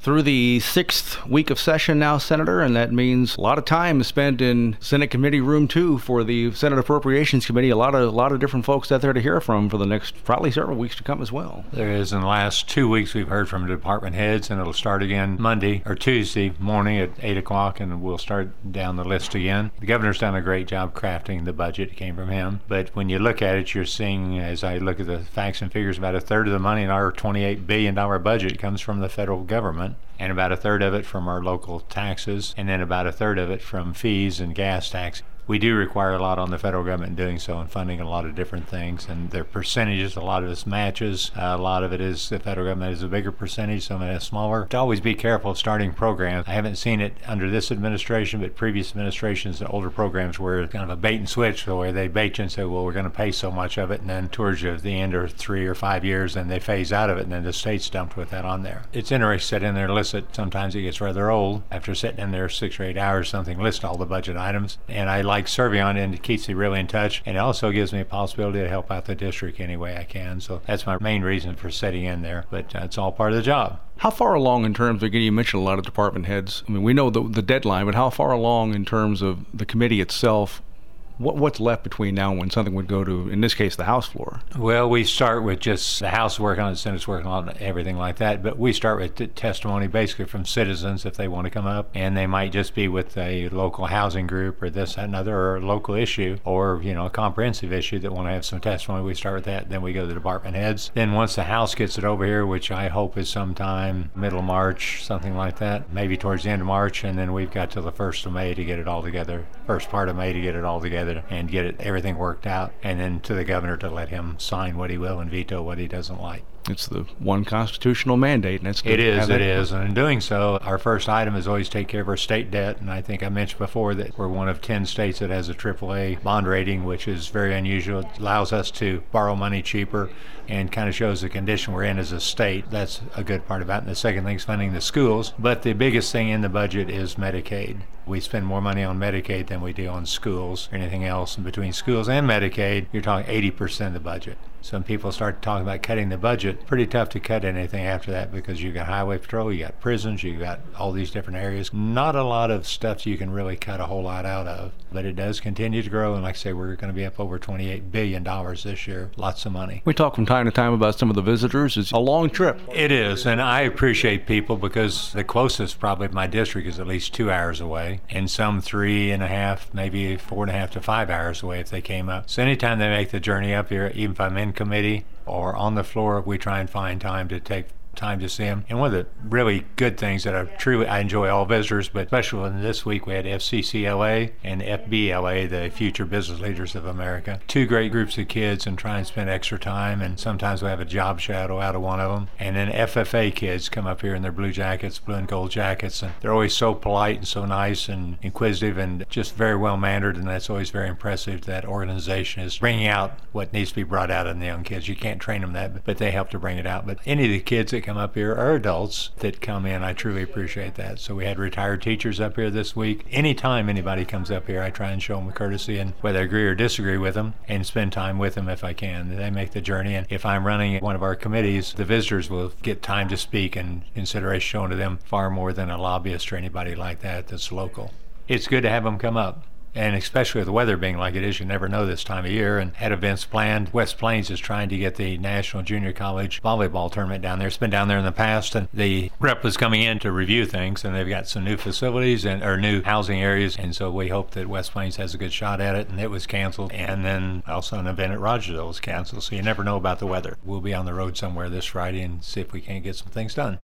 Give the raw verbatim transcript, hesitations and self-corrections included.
through the sixth week of session now, Senator, and that means a lot of time spent in Senate Committee Room two for the Senate Appropriations Committee. A lot of a lot of different folks out there to hear from for the next probably several weeks to come as well. There is. In the last two weeks, we've heard from department heads, and it'll start again Monday or Tuesday morning at eight o'clock, and we'll start down the list again. The governor's done a great job crafting the budget. It came from him. But when you look at it, you're seeing, as I look at the facts and figures, about a third of the money in our twenty-eight billion dollars budget comes from the federal government, and about a third of it from our local taxes, and then about a third of it from fees and gas tax. We do require a lot on the federal government in doing so and funding a lot of different things, and their percentages, a lot of it's matches. Uh, a lot of it is the federal government is a bigger percentage, some of it is smaller. To always be careful of starting programs. I haven't seen it under this administration, but previous administrations, the older programs were kind of a bait and switch, where they bait you and say, well, we're going to pay so much of it, and then towards the end of three or five years, then they phase out of it, and then the state's dumped with that on there. It's interesting to sit in there and list it. Sometimes it gets rather old. After sitting in there six or eight hours, something list all the budget items, and I like serving on it, and it keeps me really in touch, and it also gives me a possibility to help out the district any way I can. So that's my main reason for sitting in there, but uh, it's all part of the job. How far along in terms of, you mentioned a lot of department heads. I mean, we know the, the deadline, but how far along in terms of the committee itself? What, what's left between now and when something would go to, in this case, the House floor? Well, we start with just the House working on it, the Senate's working on it, everything like that. But we start with t- testimony basically from citizens if they want to come up. And they might just be with a local housing group or this, that, and other, or a local issue, or, you know, a comprehensive issue that want to have some testimony. We start with that. Then we go to the department heads. Then once the House gets it over here, which I hope is sometime middle of March, something like that, maybe towards the end of March. And then we've got till the first of May to get it all together, first part of May to get it all together and get it everything worked out, and then to the governor to let him sign what he will and veto what he doesn't like. It's the one constitutional mandate, and it's good. It is, it is. And in doing so, our first item is always take care of our state debt. And I think I mentioned before that we're one of ten states that has a triple A bond rating, which is very unusual. It allows us to borrow money cheaper and kind of shows the condition we're in as a state. That's a good part about it. And the second thing is funding the schools. But the biggest thing in the budget is Medicaid. We spend more money on Medicaid than we do on schools or anything else. And between schools and Medicaid, you're talking eighty percent of the budget. Some people start talking about cutting the budget. Pretty tough to cut anything after that because you got highway patrol, you got prisons, you got all these different areas. Not a lot of stuff you can really cut a whole lot out of, but it does continue to grow. And like I say, we're going to be up over twenty-eight billion dollars this year. Lots of money. We talk from time to time about some of the visitors. It's a long trip. It is, and I appreciate people because the closest probably to my district is at least two hours away, and some three and a half, maybe four and a half to five hours away if they came up. So anytime they make the journey up here, even if I'm in committee or on the floor, we try and find time to take time to see them. And one of the really good things that I truly I enjoy all visitors, but especially in this week we had F C C L A and F B L A, the Future Business Leaders of America. Two great groups of kids, and try and spend extra time, and sometimes we have a job shadow out of one of them. And then F F A kids come up here in their blue jackets, blue and gold jackets, and they're always so polite and so nice and inquisitive and just very well mannered, and that's always very impressive. That organization is bringing out what needs to be brought out in the young kids. You can't train them that, but they help to bring it out. But any of the kids that come up here are adults that come in. I truly appreciate that. So we had retired teachers up here this week. Anytime anybody comes up here, I try and show them a courtesy, and whether I agree or disagree with them, and spend time with them if I can. They make the journey, and if I'm running one of our committees, the visitors will get time to speak and consideration shown to them far more than a lobbyist or anybody like that that's local. It's good to have them come up. And especially with the weather being like it is, you never know this time of year, and had events planned. West Plains is trying to get the National Junior College volleyball tournament down there. It's been down there in the past, and the rep was coming in to review things, and they've got some new facilities and or new housing areas, and so we hope that West Plains has a good shot at it, and it was canceled. And then also an event at Rogersville was canceled, so you never know about the weather. We'll be on the road somewhere this Friday and see if we can't get some things done.